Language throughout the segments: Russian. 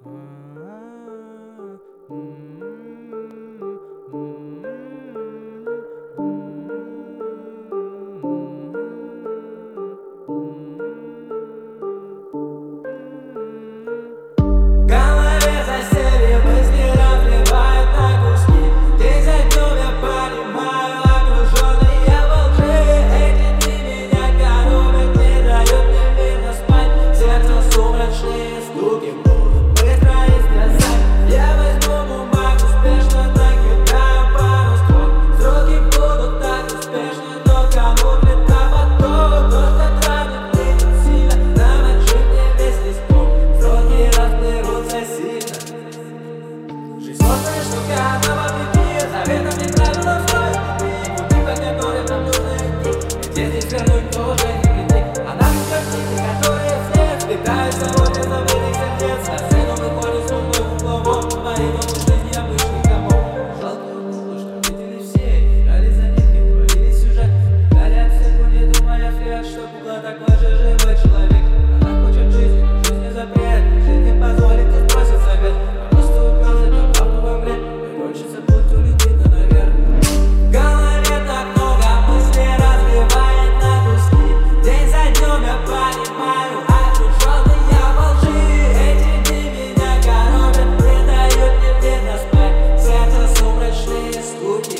Вернуть тоже не летит. А нам картины, которые вслед слетают сегодня забытых сердец. На сцену выходит смутной угловод, твои новой жизни обычный комок. Жалкую музыку, что видели все, играли заметки, творили сюжет. Горят в секунде, думая вслед, что кукла такой же живой человек. Она хочет жизни, но жизнь не запрет. Жизнь не позволит, не спросит совет. Просто указать на правду во мне, и хочется путь улететь наверх. В голове так много мыслей разбивает на куски. День за днем я понимаю, окружённый я во лжи. Эти дни меня коробят, не дают мне мирно спать. Сердце сумрачные скуки.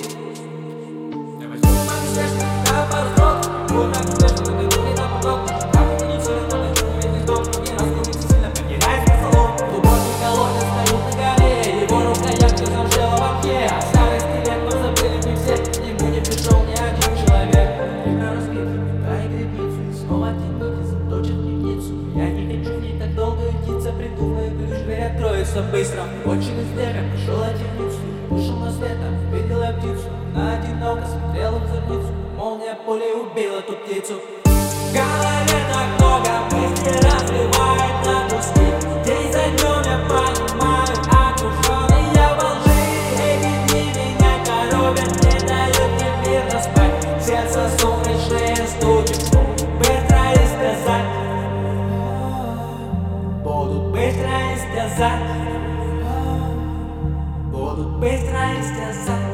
Я возьму успешно, как подстрок. Как успешно, как иду не на поток. Как не сильно, но не весь дом. Не раскрутится сильно, подгирает на салон. Глубокий колодец стоит на горе. Его рукоять все замшела в окне. А старый скелет мы забыли не все. Ему не пришел ни один человек. Игра разбита, дай гребницу. И снова тяните, заточат темницу. Я не хочу не так долго ютиться. Придумаю ключ, дверь откроется быстро. Очень издалека пошел один ницу. Вышел на свет, там увидел я птицу. Она одиноко смотрела в зорницу. Молния пулей убила ту птицу. В голове так много мыслей разбивает на куски. День за днем я понимаю, окружённый я во лжи. Эти дни меня коробят, не дают мне мирно спать. Сердце сумрачные стуки. Быстро истязать, будут быстро истязать, будут быстро истязать.